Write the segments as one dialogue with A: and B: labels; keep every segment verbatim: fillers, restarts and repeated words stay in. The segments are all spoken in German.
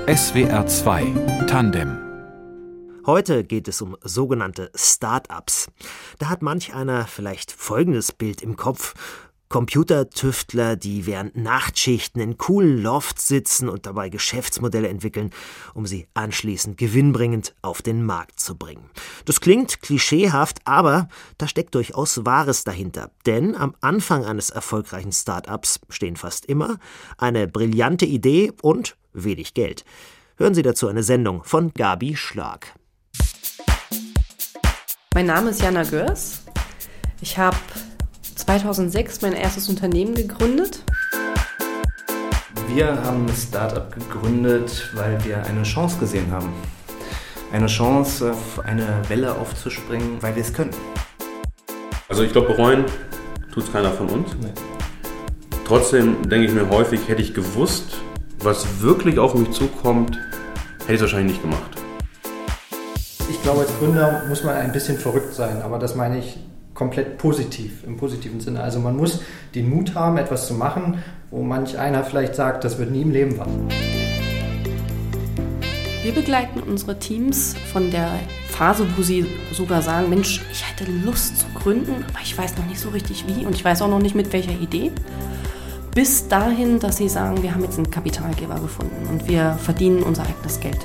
A: S W R zwei Tandem.
B: Heute geht es um sogenannte Start-ups. Da hat manch einer vielleicht folgendes Bild im Kopf: Computertüftler, die während Nachtschichten in coolen Lofts sitzen und dabei Geschäftsmodelle entwickeln, um sie anschließend gewinnbringend auf den Markt zu bringen. Das klingt klischeehaft, aber da steckt durchaus Wahres dahinter. Denn am Anfang eines erfolgreichen Start-ups stehen fast immer eine brillante Idee und wenig Geld. Hören Sie dazu eine Sendung von Gabi Schlag.
C: Mein Name ist Jana Görs. Ich habe zweitausendsechs mein erstes Unternehmen gegründet.
D: Wir haben ein Start-up gegründet, weil wir eine Chance gesehen haben. Eine Chance, auf eine Welle aufzuspringen, weil wir es können.
E: Also ich glaube, bereuen tut es keiner von uns.
D: Nee.
E: Trotzdem denke ich mir häufig, hätte ich gewusst, was wirklich auf mich zukommt, hätte ich es wahrscheinlich nicht gemacht.
F: Ich glaube, als Gründer muss man ein bisschen verrückt sein, aber das meine ich komplett positiv, im positiven Sinne. Also man muss den Mut haben, etwas zu machen, wo manch einer vielleicht sagt, das wird nie im Leben was.
C: Wir begleiten unsere Teams von der Phase, wo sie sogar sagen, Mensch, ich hätte Lust zu gründen, aber ich weiß noch nicht so richtig wie und ich weiß auch noch nicht mit welcher Idee, bis dahin, dass sie sagen, wir haben jetzt einen Kapitalgeber gefunden und wir verdienen unser eigenes Geld.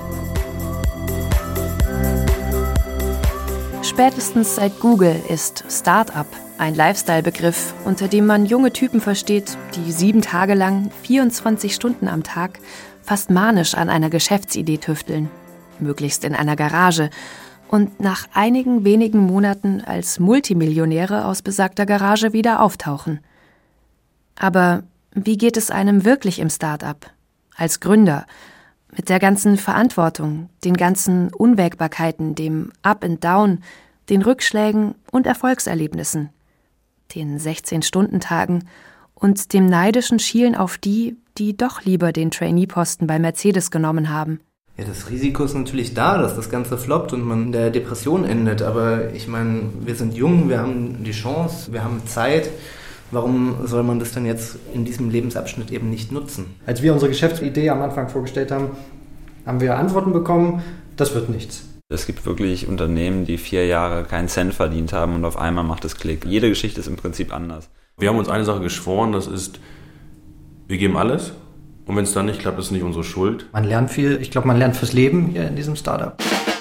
G: Spätestens seit Google ist Start-up ein Lifestyle-Begriff, unter dem man junge Typen versteht, die sieben Tage lang, vierundzwanzig Stunden am Tag, fast manisch an einer Geschäftsidee tüfteln, möglichst in einer Garage, und nach einigen wenigen Monaten als Multimillionäre aus besagter Garage wieder auftauchen. Aber wie geht es einem wirklich im Start-up? Als Gründer, mit der ganzen Verantwortung, den ganzen Unwägbarkeiten, dem Up and Down, den Rückschlägen und Erfolgserlebnissen, den sechzehn-Stunden-Tagen und dem neidischen Schielen auf die, die doch lieber den Trainee-Posten bei Mercedes genommen haben.
D: Ja, das Risiko ist natürlich da, dass das Ganze floppt und man in der Depression endet. Aber ich meine, wir sind jung, wir haben die Chance, wir haben Zeit. Warum soll man das dann jetzt in diesem Lebensabschnitt eben nicht nutzen?
F: Als wir unsere Geschäftsidee am Anfang vorgestellt haben, haben wir Antworten bekommen, das wird nichts.
H: Es gibt wirklich Unternehmen, die vier Jahre keinen Cent verdient haben und auf einmal macht es Klick. Jede Geschichte ist im Prinzip anders.
E: Wir haben uns eine Sache geschworen, das ist, wir geben alles und wenn es dann nicht klappt, ist es nicht unsere Schuld.
F: Man lernt viel, ich glaube, man lernt fürs Leben hier in diesem Startup.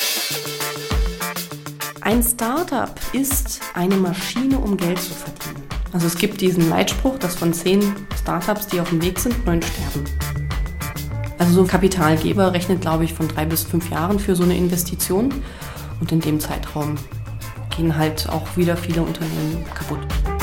C: Ein Startup ist eine Maschine, um Geld zu verdienen. Also es gibt diesen Leitspruch, dass von zehn Startups, die auf dem Weg sind, neun sterben. Also so ein Kapitalgeber rechnet, glaube ich, von drei bis fünf Jahren für so eine Investition. Und in dem Zeitraum gehen halt auch wieder viele Unternehmen kaputt.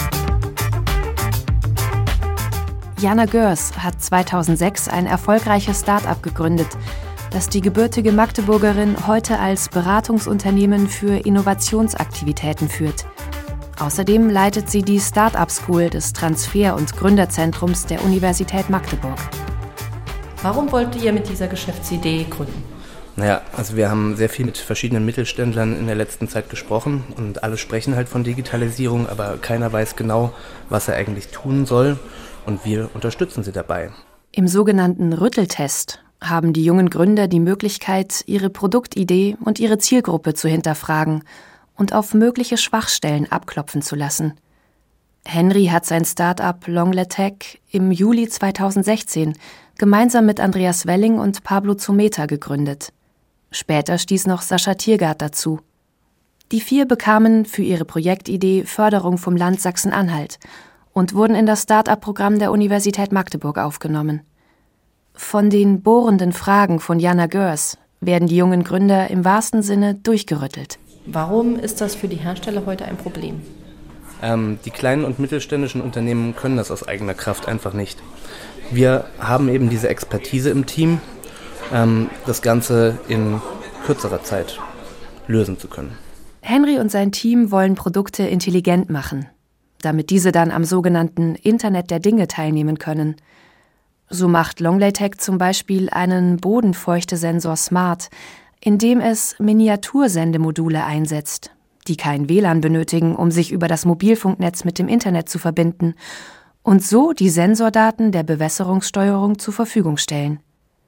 G: Jana Görs hat zweitausendsechs ein erfolgreiches Start-up gegründet, das die gebürtige Magdeburgerin heute als Beratungsunternehmen für Innovationsaktivitäten führt. Außerdem leitet sie die Start-up School des Transfer- und Gründerzentrums der Universität Magdeburg.
C: Warum wollt ihr mit dieser Geschäftsidee gründen?
D: Naja, also wir haben sehr viel mit verschiedenen Mittelständlern in der letzten Zeit gesprochen und alle sprechen halt von Digitalisierung, aber keiner weiß genau, was er eigentlich tun soll und wir unterstützen sie dabei.
G: Im sogenannten Rütteltest haben die jungen Gründer die Möglichkeit, ihre Produktidee und ihre Zielgruppe zu hinterfragen und auf mögliche Schwachstellen abklopfen zu lassen. Henry hat sein Start-up Longletech im Juli zweitausendsechzehn gemeinsam mit Andreas Welling und Pablo Zumeta gegründet. Später stieß noch Sascha Tiergart dazu. Die vier bekamen für ihre Projektidee Förderung vom Land Sachsen-Anhalt und wurden in das Start-up-Programm der Universität Magdeburg aufgenommen. Von den bohrenden Fragen von Jana Görs werden die jungen Gründer im wahrsten Sinne durchgerüttelt.
C: Warum ist das für die Hersteller heute ein Problem?
D: Ähm, die kleinen und mittelständischen Unternehmen können das aus eigener Kraft einfach nicht. Wir haben eben diese Expertise im Team, ähm, das Ganze in kürzerer Zeit lösen zu können.
G: Henry und sein Team wollen Produkte intelligent machen, damit diese dann am sogenannten Internet der Dinge teilnehmen können. So macht Longletech zum Beispiel einen Bodenfeuchtesensor smart, indem es Miniatursendemodule einsetzt, die kein W L A N benötigen, um sich über das Mobilfunknetz mit dem Internet zu verbinden und so die Sensordaten der Bewässerungssteuerung zur Verfügung stellen.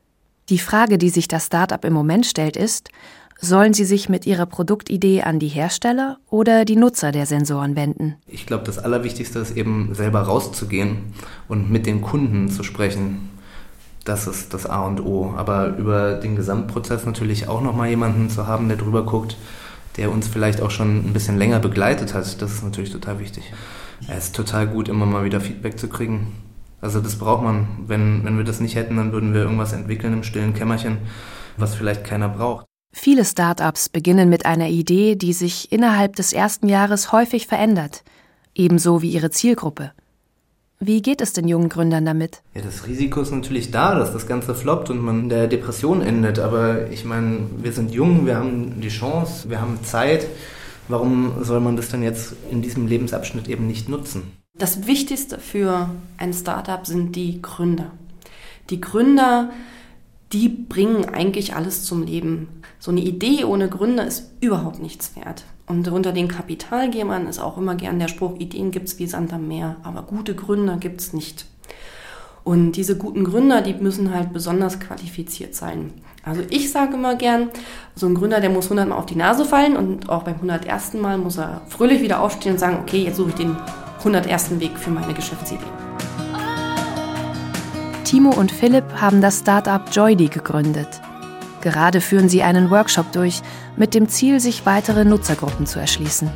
G: Die Frage, die sich das Start-up im Moment stellt, ist: Sollen sie sich mit ihrer Produktidee an die Hersteller oder die Nutzer der Sensoren wenden?
D: Ich glaube, das Allerwichtigste ist eben selber rauszugehen und mit den Kunden zu sprechen. Das ist das A und O. Aber über den Gesamtprozess natürlich auch nochmal jemanden zu haben, der drüber guckt, der uns vielleicht auch schon ein bisschen länger begleitet hat, das ist natürlich total wichtig. Es ist total gut, immer mal wieder Feedback zu kriegen. Also das braucht man. Wenn, wenn wir das nicht hätten, dann würden wir irgendwas entwickeln im stillen Kämmerchen, was vielleicht keiner braucht.
G: Viele Start-ups beginnen mit einer Idee, die sich innerhalb des ersten Jahres häufig verändert, ebenso wie ihre Zielgruppe. Wie geht es den jungen Gründern damit?
D: Ja, das Risiko ist natürlich da, dass das Ganze floppt und man in der Depression endet. Aber ich meine, wir sind jung, wir haben die Chance, wir haben Zeit. Warum soll man das dann jetzt in diesem Lebensabschnitt eben nicht nutzen?
C: Das Wichtigste für ein Startup sind die Gründer. Die Gründer, die bringen eigentlich alles zum Leben. So eine Idee ohne Gründer ist überhaupt nichts wert. Und unter den Kapitalgebern ist auch immer gern der Spruch, Ideen gibt's wie Sand am Meer, aber gute Gründer gibt's nicht. Und diese guten Gründer, die müssen halt besonders qualifiziert sein. Also ich sage immer gern, so ein Gründer, der muss hundertmal auf die Nase fallen und auch beim hundertersten Mal muss er fröhlich wieder aufstehen und sagen, okay, jetzt suche ich den hundertersten Weg für meine Geschäftsidee.
G: Timo und Philipp haben das Startup Joydy gegründet. Gerade führen sie einen Workshop durch, mit dem Ziel, sich weitere Nutzergruppen zu erschließen.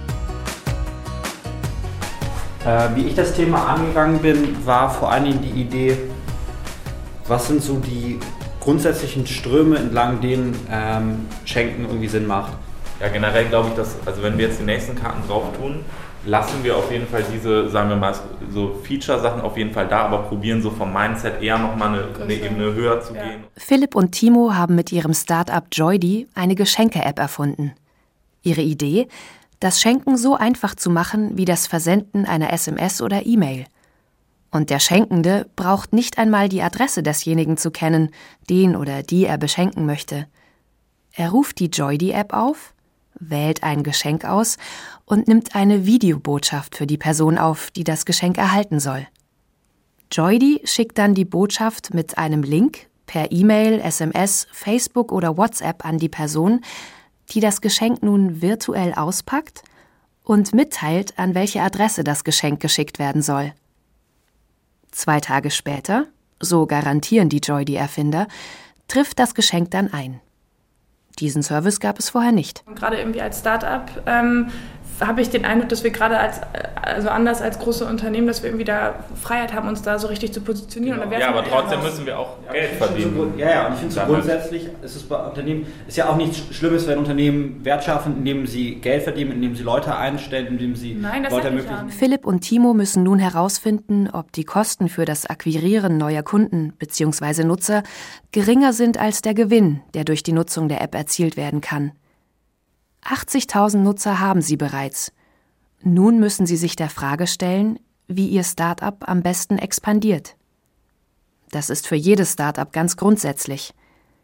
I: Äh, wie ich das Thema angegangen bin, war vor allen Dingen die Idee, was sind so die grundsätzlichen Ströme, entlang denen ähm, Schenken irgendwie Sinn macht.
J: Ja, generell glaube ich, dass, also wenn wir jetzt die nächsten Karten drauf tun, lassen wir auf jeden Fall diese, sagen wir mal, so Feature-Sachen auf jeden Fall da, aber probieren so vom Mindset eher nochmal eine, eine Ebene höher zu ja. gehen.
G: Philipp und Timo haben mit ihrem Startup Joydy eine Geschenke-App erfunden. Ihre Idee: das Schenken so einfach zu machen wie das Versenden einer S M S oder E-Mail. Und der Schenkende braucht nicht einmal die Adresse desjenigen zu kennen, den oder die er beschenken möchte. Er ruft die Joydy-App auf, wählt ein Geschenk aus und nimmt eine Videobotschaft für die Person auf, die das Geschenk erhalten soll. Joydy schickt dann die Botschaft mit einem Link per E-Mail, S M S, Facebook oder WhatsApp an die Person, die das Geschenk nun virtuell auspackt und mitteilt, an welche Adresse das Geschenk geschickt werden soll. Zwei Tage später, so garantieren die Joydy-Erfinder, trifft das Geschenk dann ein. Diesen Service gab es vorher nicht.
K: Und gerade irgendwie als Start-up ähm, habe ich den Eindruck, dass wir gerade als, also anders als große Unternehmen, dass wir irgendwie da Freiheit haben, uns da so richtig zu positionieren.
J: Genau. Ja, aber trotzdem müssen wir auch ja, Geld verdienen.
I: So, ja, ja, und ich finde so grundsätzlich, ist es bei Unternehmen, ist ja auch nichts Schlimmes, wenn Unternehmen Wert schaffen, indem sie Geld verdienen, indem sie Leute einstellen, indem sie
K: Nein,
I: Leute ermöglichen.
G: Philipp und Timo müssen nun herausfinden, ob die Kosten für das Akquirieren neuer Kunden bzw. Nutzer geringer sind als der Gewinn, der durch die Nutzung der App erzielt werden kann. achtzigtausend Nutzer haben sie bereits. Nun müssen sie sich der Frage stellen, wie ihr Start-up am besten expandiert. Das ist für jedes Start-up ganz grundsätzlich.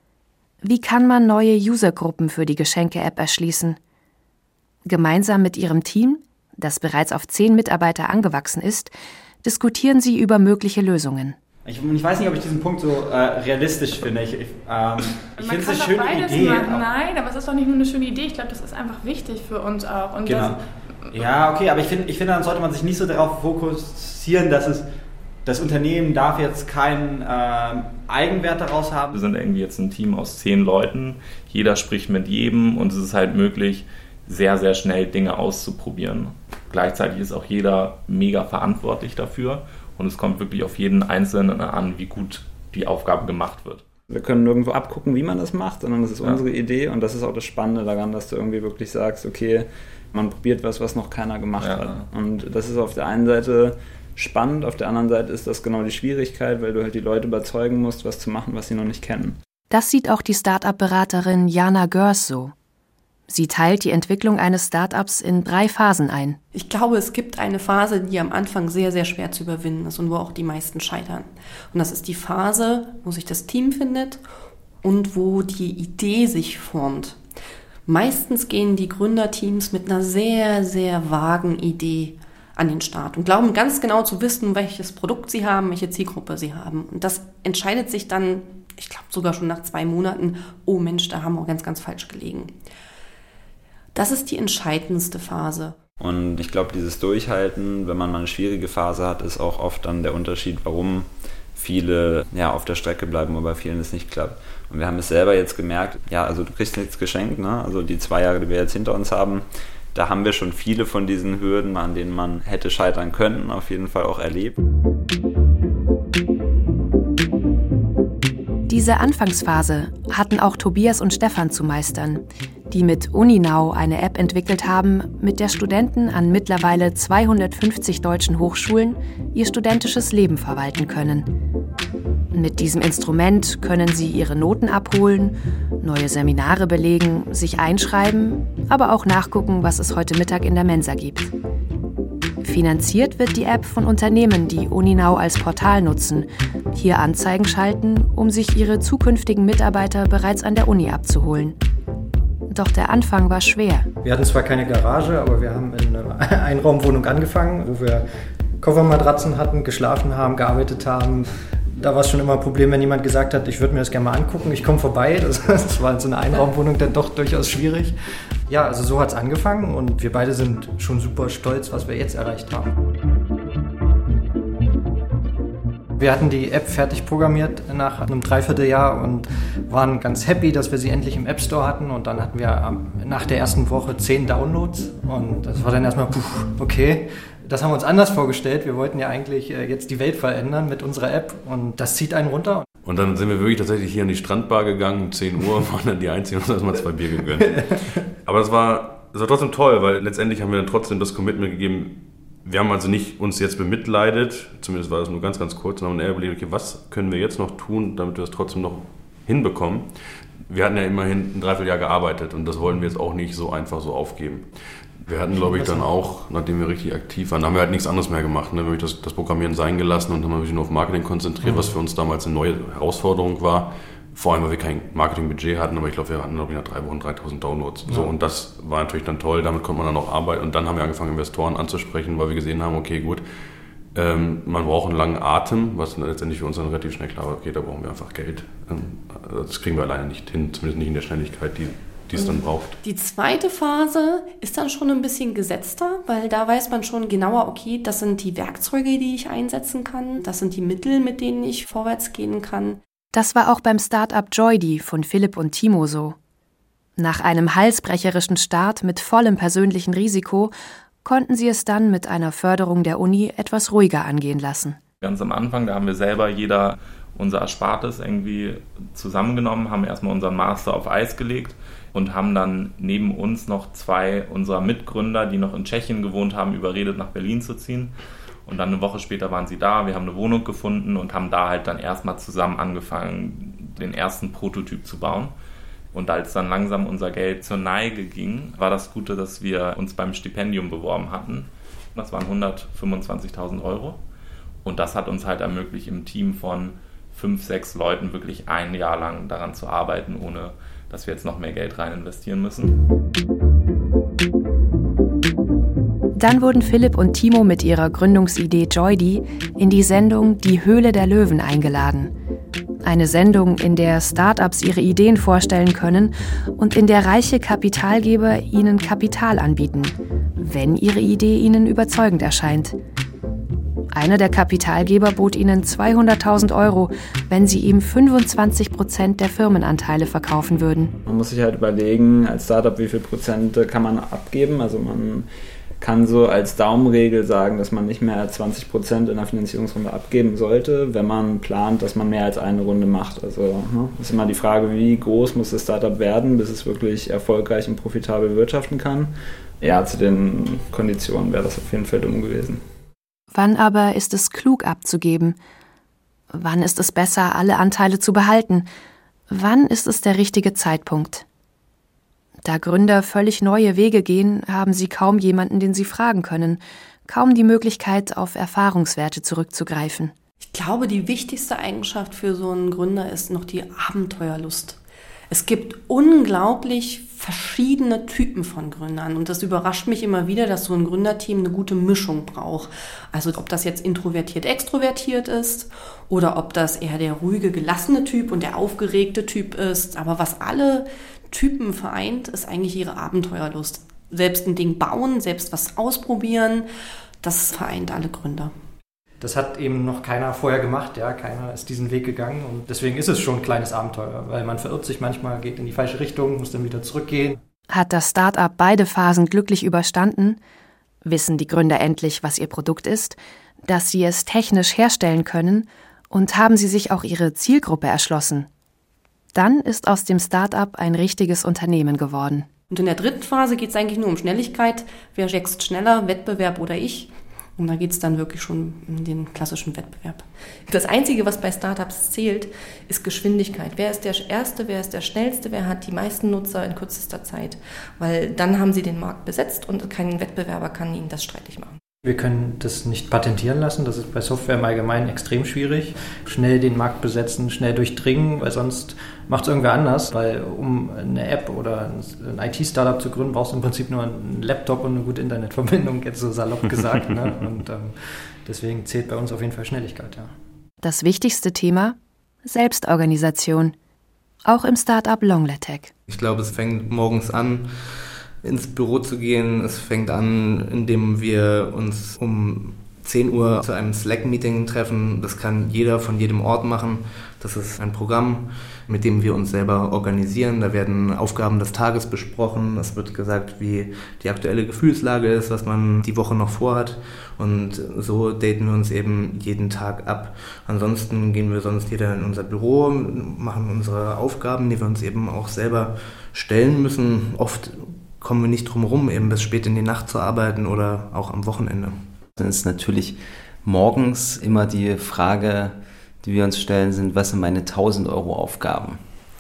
G: Wie kann man neue Usergruppen für die Geschenke-App erschließen? Gemeinsam mit ihrem Team, das bereits auf zehn Mitarbeiter angewachsen ist, diskutieren sie über mögliche Lösungen.
I: Ich, ich weiß nicht, ob ich diesen Punkt so äh, realistisch finde. Ich, ich, ähm, ich finde es eine schöne Idee.
K: Nein, aber es ist doch nicht nur eine schöne Idee. Ich glaube, das ist einfach wichtig für uns auch. Und
I: genau. Das, ja, okay, aber ich finde, ich find, dann sollte man sich nicht so darauf fokussieren, dass es das Unternehmen darf jetzt keinen äh, Eigenwert daraus haben.
J: Wir sind irgendwie jetzt ein Team aus zehn Leuten. Jeder spricht mit jedem und es ist halt möglich, sehr, sehr schnell Dinge auszuprobieren. Gleichzeitig ist auch jeder mega verantwortlich dafür. Und es kommt wirklich auf jeden Einzelnen an, wie gut die Aufgabe gemacht wird.
L: Wir können nirgendwo abgucken, wie man das macht, sondern das ist ja. unsere Idee. Und das ist auch das Spannende daran, dass du irgendwie wirklich sagst, okay, man probiert was, was noch keiner gemacht ja. hat. Und das ist auf der einen Seite spannend, auf der anderen Seite ist das genau die Schwierigkeit, weil du halt die Leute überzeugen musst, was zu machen, was sie noch nicht kennen.
G: Das sieht auch die Start-up-Beraterin Jana Görs so. Sie teilt die Entwicklung eines Startups in drei Phasen ein.
C: Ich glaube, es gibt eine Phase, die am Anfang sehr, sehr schwer zu überwinden ist und wo auch die meisten scheitern. Und das ist die Phase, wo sich das Team findet und wo die Idee sich formt. Meistens gehen die Gründerteams mit einer sehr, sehr vagen Idee an den Start und glauben ganz genau zu wissen, welches Produkt sie haben, welche Zielgruppe sie haben. Und das entscheidet sich dann ich glaube sogar schon nach zwei Monaten, oh Mensch, da haben wir ganz, ganz falsch gelegen. Das ist die entscheidendste Phase.
H: Und ich glaube, dieses Durchhalten, wenn man mal eine schwierige Phase hat, ist auch oft dann der Unterschied, warum viele ja, auf der Strecke bleiben, aber bei vielen es nicht klappt. Und wir haben es selber jetzt gemerkt, ja, also du kriegst nichts geschenkt, ne? Also die zwei Jahre, die wir jetzt hinter uns haben, da haben wir schon viele von diesen Hürden, an denen man hätte scheitern können, auf jeden Fall auch erlebt.
G: Diese Anfangsphase hatten auch Tobias und Stefan zu meistern, die mit UniNow eine App entwickelt haben, mit der Studenten an mittlerweile zweihundertfünfzig deutschen Hochschulen ihr studentisches Leben verwalten können. Mit diesem Instrument können sie ihre Noten abholen, neue Seminare belegen, sich einschreiben, aber auch nachgucken, was es heute Mittag in der Mensa gibt. Finanziert wird die App von Unternehmen, die UniNow als Portal nutzen, hier Anzeigen schalten, um sich ihre zukünftigen Mitarbeiter bereits an der Uni abzuholen. Doch der Anfang war schwer.
F: Wir hatten zwar keine Garage, aber wir haben in einer Einraumwohnung angefangen, wo wir Koffermatratzen hatten, geschlafen haben, gearbeitet haben. Da war es schon immer ein Problem, wenn jemand gesagt hat, ich würde mir das gerne mal angucken, ich komme vorbei. Das, das war in so einer Einraumwohnung dann doch durchaus schwierig. Ja, also so hat es angefangen und wir beide sind schon super stolz, was wir jetzt erreicht haben. Wir hatten die App fertig programmiert nach einem Dreivierteljahr und waren ganz happy, dass wir sie endlich im App Store hatten. Und dann hatten wir nach der ersten Woche zehn Downloads. Und das war dann erstmal, puh, okay, das haben wir uns anders vorgestellt. Wir wollten ja eigentlich jetzt die Welt verändern mit unserer App und das zieht einen runter.
E: Und dann sind wir wirklich tatsächlich hier in die Strandbar gegangen, um zehn Uhr, waren dann die Einzigen und haben uns erstmal zwei Bier gegönnt. Aber das war, das war trotzdem toll, weil letztendlich haben wir dann trotzdem das Commitment gegeben. Wir haben also nicht uns jetzt bemitleidet, zumindest war das nur ganz, ganz kurz, und haben eher überlegt, okay, was können wir jetzt noch tun, damit wir das trotzdem noch hinbekommen. Wir hatten ja immerhin ein Dreivierteljahr gearbeitet und das wollten wir jetzt auch nicht so einfach so aufgeben. Wir hatten, glaube ich, dann auch, nachdem wir richtig aktiv waren, haben wir halt nichts anderes mehr gemacht. Ne? Wir haben das, das Programmieren sein gelassen und haben ein bisschen nur auf Marketing konzentriert, was für uns damals eine neue Herausforderung war. Vor allem, weil wir kein Marketingbudget hatten, aber ich glaube, wir hatten glaube ich, nach drei Wochen dreitausend Downloads. Ja. So, und das war natürlich dann toll, damit konnte man dann auch arbeiten. Und dann haben wir angefangen, Investoren anzusprechen, weil wir gesehen haben, okay, gut, ähm, man braucht einen langen Atem, was letztendlich für uns dann relativ schnell klar war, okay, da brauchen wir einfach Geld. Ähm, das kriegen wir alleine nicht hin, zumindest nicht in der Schnelligkeit, die, die es dann braucht.
C: Die zweite Phase ist dann schon ein bisschen gesetzter, weil da weiß man schon genauer, okay, das sind die Werkzeuge, die ich einsetzen kann, das sind die Mittel, mit denen ich vorwärts gehen kann.
G: Das war auch beim Start-up Joydy von Philipp und Timo so. Nach einem halsbrecherischen Start mit vollem persönlichen Risiko konnten sie es dann mit einer Förderung der Uni etwas ruhiger angehen lassen.
J: Ganz am Anfang, da haben wir selber jeder unser Erspartes irgendwie zusammengenommen, haben erstmal unseren Master auf Eis gelegt und haben dann neben uns noch zwei unserer Mitgründer, die noch in Tschechien gewohnt haben, überredet, nach Berlin zu ziehen. Und dann eine Woche später waren sie da, wir haben eine Wohnung gefunden und haben da halt dann erstmal zusammen angefangen, den ersten Prototyp zu bauen. Und als dann langsam unser Geld zur Neige ging, war das Gute, dass wir uns beim Stipendium beworben hatten. Das waren hundertfünfundzwanzigtausend Euro. Und das hat uns halt ermöglicht, im Team von fünf, sechs Leuten wirklich ein Jahr lang daran zu arbeiten, ohne dass wir jetzt noch mehr Geld rein investieren müssen.
G: Dann wurden Philipp und Timo mit ihrer Gründungsidee Joydy in die Sendung Die Höhle der Löwen eingeladen. Eine Sendung, in der Startups ihre Ideen vorstellen können und in der reiche Kapitalgeber ihnen Kapital anbieten, wenn ihre Idee ihnen überzeugend erscheint. Einer der Kapitalgeber bot ihnen zweihunderttausend Euro, wenn sie ihm fünfundzwanzig Prozent der Firmenanteile verkaufen würden.
L: Man muss sich halt überlegen, als Startup, wie viel Prozent kann man abgeben. Also man kann so als Daumenregel sagen, dass man nicht mehr als zwanzig Prozent in der Finanzierungsrunde abgeben sollte, wenn man plant, dass man mehr als eine Runde macht. Also ne, ist immer die Frage, wie groß muss das Startup werden, bis es wirklich erfolgreich und profitabel wirtschaften kann. Ja, zu den Konditionen wäre das auf jeden Fall dumm gewesen.
G: Wann aber ist es klug abzugeben? Wann ist es besser, alle Anteile zu behalten? Wann ist es der richtige Zeitpunkt? Da Gründer völlig neue Wege gehen, haben sie kaum jemanden, den sie fragen können, kaum die Möglichkeit, auf Erfahrungswerte zurückzugreifen.
C: Ich glaube, die wichtigste Eigenschaft für so einen Gründer ist noch die Abenteuerlust. Es gibt unglaublich verschiedene Typen von Gründern und das überrascht mich immer wieder, dass so ein Gründerteam eine gute Mischung braucht. Also ob das jetzt introvertiert, extrovertiert ist oder ob das eher der ruhige, gelassene Typ und der aufgeregte Typ ist. Aber was alle Typen vereint, ist eigentlich ihre Abenteuerlust. Selbst ein Ding bauen, selbst was ausprobieren, das vereint alle Gründer.
F: Das hat eben noch keiner vorher gemacht, ja, keiner ist diesen Weg gegangen und deswegen ist es schon ein kleines Abenteuer, weil man verirrt sich manchmal, geht in die falsche Richtung, muss dann wieder zurückgehen.
G: Hat das Start-up beide Phasen glücklich überstanden? Wissen die Gründer endlich, was ihr Produkt ist, dass sie es technisch herstellen können und haben sie sich auch ihre Zielgruppe erschlossen? Dann ist aus dem Start-up ein richtiges Unternehmen geworden.
C: Und in der dritten Phase geht es eigentlich nur um Schnelligkeit. Wer wächst schneller, Wettbewerb oder ich? Und da geht es dann wirklich schon in den klassischen Wettbewerb. Das Einzige, was bei Startups zählt, ist Geschwindigkeit. Wer ist der Erste, wer ist der Schnellste, wer hat die meisten Nutzer in kürzester Zeit? Weil dann haben sie den Markt besetzt und kein Wettbewerber kann ihnen das streitig machen.
F: Wir können das nicht patentieren lassen, das ist bei Software im Allgemeinen extrem schwierig. Schnell den Markt besetzen, schnell durchdringen, weil sonst macht es irgendwer anders. Weil um eine App oder ein I T-Startup zu gründen, brauchst du im Prinzip nur einen Laptop und eine gute Internetverbindung, jetzt so salopp gesagt. Ne? Und ähm, deswegen zählt bei uns auf jeden Fall Schnelligkeit. Ja.
G: Das wichtigste Thema? Selbstorganisation. Auch im Startup Longletech.
D: Ich glaube, es fängt morgens an, ins Büro zu gehen. Es fängt an, indem wir uns um zehn Uhr zu einem Slack-Meeting treffen. Das kann jeder von jedem Ort machen. Das ist ein Programm, mit dem wir uns selber organisieren. Da werden Aufgaben des Tages besprochen. Es wird gesagt, wie die aktuelle Gefühlslage ist, was man die Woche noch vorhat. Und so daten wir uns eben jeden Tag ab. Ansonsten gehen wir sonst jeder in unser Büro, machen unsere Aufgaben, die wir uns eben auch selber stellen müssen. Oft kommen wir nicht drum herum, eben bis spät in die Nacht zu arbeiten oder auch am Wochenende.
M: Dann ist natürlich morgens immer die Frage, die wir uns stellen, sind, was sind meine tausend Euro Aufgaben?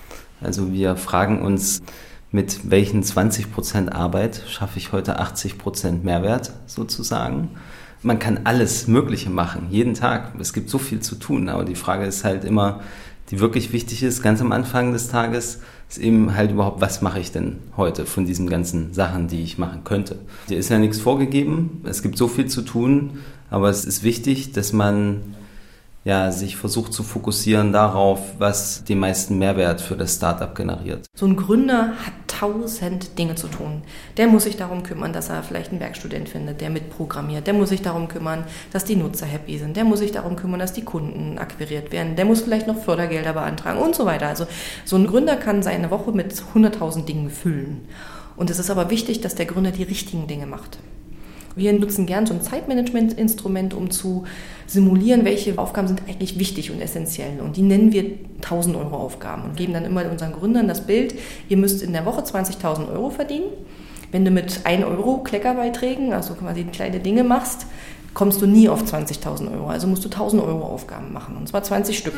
M: Also wir fragen uns, mit welchen zwanzig Prozent Arbeit schaffe ich heute achtzig Prozent Mehrwert sozusagen? Man kann alles Mögliche machen, jeden Tag. Es gibt so viel zu tun, aber die Frage ist halt immer, die wirklich wichtig ist, ganz am Anfang des Tages, ist eben halt überhaupt, was mache ich denn heute von diesen ganzen Sachen, die ich machen könnte. Hier ist ja nichts vorgegeben, es gibt so viel zu tun, aber es ist wichtig, dass man ja, sich versucht zu fokussieren darauf, was den meisten Mehrwert für das Startup generiert.
C: So ein Gründer hat tausend Dinge zu tun. Der muss sich darum kümmern, dass er vielleicht einen Werkstudent findet, der mitprogrammiert. Der muss sich darum kümmern, dass die Nutzer happy sind. Der muss sich darum kümmern, dass die Kunden akquiriert werden. Der muss vielleicht noch Fördergelder beantragen und so weiter. Also so ein Gründer kann seine Woche mit hunderttausend Dingen füllen. Und es ist aber wichtig, dass der Gründer die richtigen Dinge macht. Wir nutzen gern so ein Zeitmanagement-Instrument, um zu simulieren, welche Aufgaben sind eigentlich wichtig und essentiell. Und die nennen wir tausend Euro Aufgaben und geben dann immer unseren Gründern das Bild, ihr müsst in der Woche zwanzigtausend Euro verdienen. Wenn du mit ein Euro Kleckerbeiträgen, also quasi kleine Dinge machst, kommst du nie auf zwanzigtausend Euro. Also musst du tausend Euro Aufgaben machen, und zwar zwanzig Stück.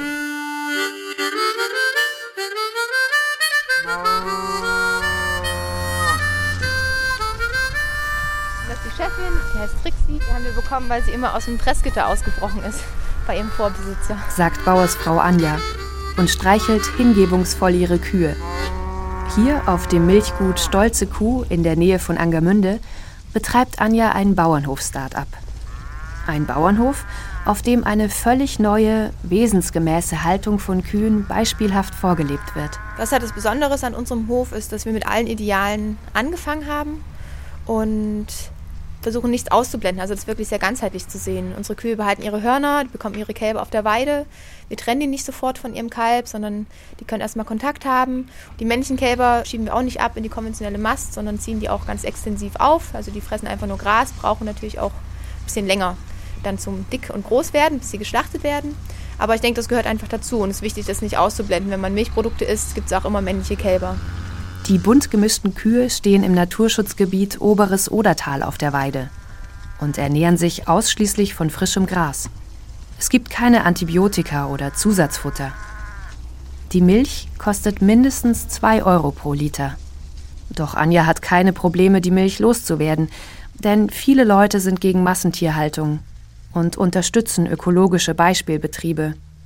N: Chefin, die heißt Trixie, die haben wir bekommen, weil sie immer aus dem Pressgitter ausgebrochen ist bei ihrem Vorbesitzer.
G: Sagt Bauersfrau Anja und streichelt hingebungsvoll ihre Kühe. Hier auf dem Milchgut Stolze Kuh in der Nähe von Angermünde betreibt Anja ein Bauernhof-Start-up. Ein Bauernhof, auf dem eine völlig neue, wesensgemäße Haltung von Kühen beispielhaft vorgelebt wird.
N: Was halt das Besondere an unserem Hof ist, dass wir mit allen Idealen angefangen haben und versuchen nichts auszublenden, also das ist wirklich sehr ganzheitlich zu sehen. Unsere Kühe behalten ihre Hörner, die bekommen ihre Kälber auf der Weide. Wir trennen die nicht sofort von ihrem Kalb, sondern die können erstmal Kontakt haben. Die männlichen Kälber schieben wir auch nicht ab in die konventionelle Mast, sondern ziehen die auch ganz extensiv auf. Also die fressen einfach nur Gras, brauchen natürlich auch ein bisschen länger dann zum dick und groß werden, bis sie geschlachtet werden. Aber ich denke, das gehört einfach dazu und es ist wichtig, das nicht auszublenden. Wenn man Milchprodukte isst, gibt es auch immer männliche Kälber.
G: Die bunt gemischten Kühe stehen im Naturschutzgebiet Oberes Odertal auf der Weide und ernähren sich ausschließlich von frischem Gras. Es gibt keine Antibiotika oder Zusatzfutter. Die Milch kostet mindestens zwei Euro pro Liter. Doch Anja hat keine Probleme, die Milch loszuwerden, denn viele Leute sind gegen Massentierhaltung und unterstützen ökologische Beispielbetriebe,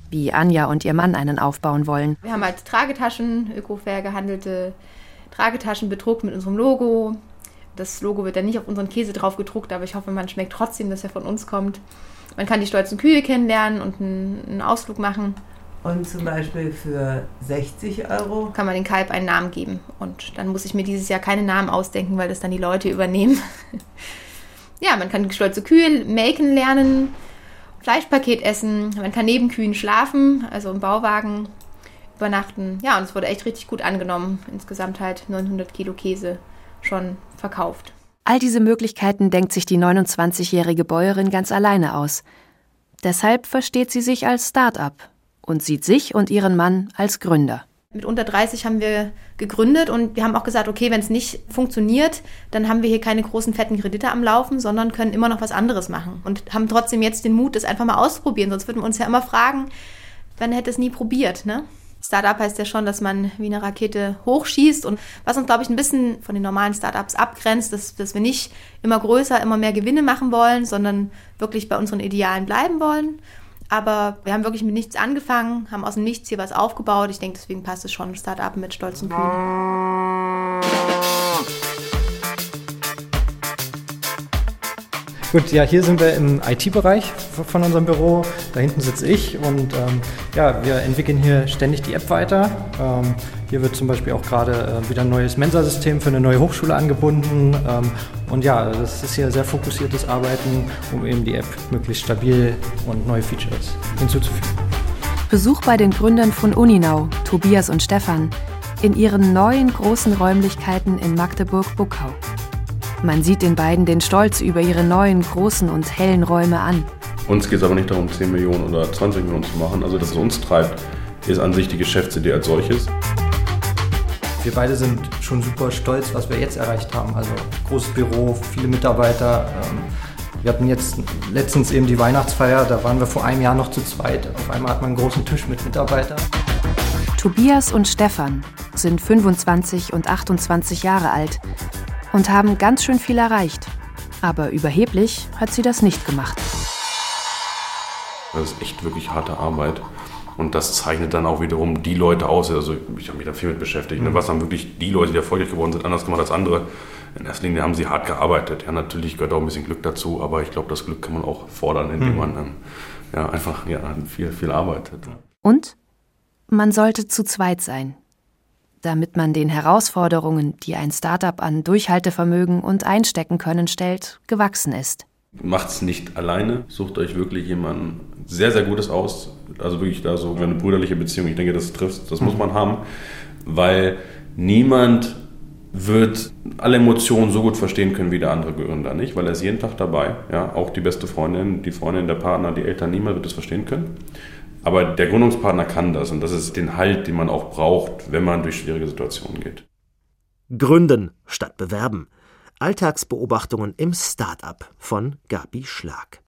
G: wie Anja und ihr Mann einen aufbauen wollen.
N: Wir haben halt Tragetaschen, ökofair gehandelte Tragetaschen bedruckt mit unserem Logo. Das Logo wird dann nicht auf unseren Käse drauf gedruckt, aber ich hoffe, man schmeckt trotzdem, dass er von uns kommt. Man kann die stolzen Kühe kennenlernen und einen, einen Ausflug machen.
O: Und zum Beispiel für sechzig Euro
N: kann man den Kalb einen Namen geben. Und dann muss ich mir dieses Jahr keine Namen ausdenken, weil das dann die Leute übernehmen. Ja, man kann stolze Kühe melken lernen, Fleischpaket essen, man kann neben Kühen schlafen, also im Bauwagen übernachten. Ja, und es wurde echt richtig gut angenommen. Insgesamt halt neunhundert Kilo Käse schon verkauft.
G: All diese Möglichkeiten denkt sich die neunundzwanzigjährige Bäuerin ganz alleine aus. Deshalb versteht sie sich als Start-up und sieht sich und ihren Mann als Gründer.
N: Mit unter dreißig haben wir gegründet und wir haben auch gesagt, okay, wenn es nicht funktioniert, dann haben wir hier keine großen, fetten Kredite am Laufen, sondern können immer noch was anderes machen und haben trotzdem jetzt den Mut, das einfach mal auszuprobieren. Sonst würden wir uns ja immer fragen, wann hätte es nie probiert, ne? Startup heißt ja schon, dass man wie eine Rakete hochschießt und was uns, glaube ich, ein bisschen von den normalen Startups abgrenzt, ist, dass wir nicht immer größer, immer mehr Gewinne machen wollen, sondern wirklich bei unseren Idealen bleiben wollen. Aber wir haben wirklich mit nichts angefangen, haben aus dem Nichts hier was aufgebaut. Ich denke, deswegen passt es schon, Startup mit stolzen Kühen.
F: Gut, ja, hier sind wir im I T-Bereich von unserem Büro. Da hinten sitze ich und ähm, ja, wir entwickeln hier ständig die App weiter. Ähm, hier wird zum Beispiel auch gerade äh, wieder ein neues Mensa-System für eine neue Hochschule angebunden. Ähm, und ja, das ist hier sehr fokussiertes Arbeiten, um eben die App möglichst stabil und neue Features hinzuzufügen.
G: Besuch bei den Gründern von Uninau, Tobias und Stefan, in ihren neuen großen Räumlichkeiten in Magdeburg-Buckau. Man sieht den beiden den Stolz über ihre neuen, großen und hellen Räume an.
E: Uns geht es aber nicht darum, zehn Millionen oder zwanzig Millionen zu machen. Also, dass es uns treibt, ist an sich die Geschäftsidee als solches.
F: Wir beide sind schon super stolz, was wir jetzt erreicht haben. Also großes Büro, viele Mitarbeiter. Wir hatten jetzt letztens eben die Weihnachtsfeier, da waren wir vor einem Jahr noch zu zweit. Auf einmal hat man einen großen Tisch mit Mitarbeitern.
G: Tobias und Stefan sind fünfundzwanzig und achtundzwanzig Jahre alt und haben ganz schön viel erreicht. Aber überheblich hat sie das nicht gemacht.
E: Das ist echt wirklich harte Arbeit. Und das zeichnet dann auch wiederum die Leute aus. Also ich habe mich da viel mit beschäftigt. Mhm. Was haben wirklich die Leute, die erfolgreich geworden sind, anders gemacht als andere? In erster Linie haben sie hart gearbeitet. Ja, natürlich gehört auch ein bisschen Glück dazu, aber ich glaube, das Glück kann man auch fordern, indem mhm. man dann ja, einfach ja, viel, viel arbeitet.
G: Und man sollte zu zweit sein, damit man den Herausforderungen, die ein Startup an Durchhaltevermögen und Einsteckenkönnen stellt, gewachsen ist.
E: Macht's nicht alleine, sucht euch wirklich jemanden sehr, sehr Gutes aus. Also wirklich da so eine brüderliche Beziehung, ich denke, das trifft, das muss man haben, weil niemand wird alle Emotionen so gut verstehen können wie der andere Gründer, nicht? Weil er ist jeden Tag dabei, ja, auch die beste Freundin, die Freundin, der Partner, die Eltern, niemand wird das verstehen können. Aber der Gründungspartner kann das und das ist den Halt, den man auch braucht, wenn man durch schwierige Situationen geht.
B: Gründen statt bewerben. Alltagsbeobachtungen im Start-up von Gabi Schlag.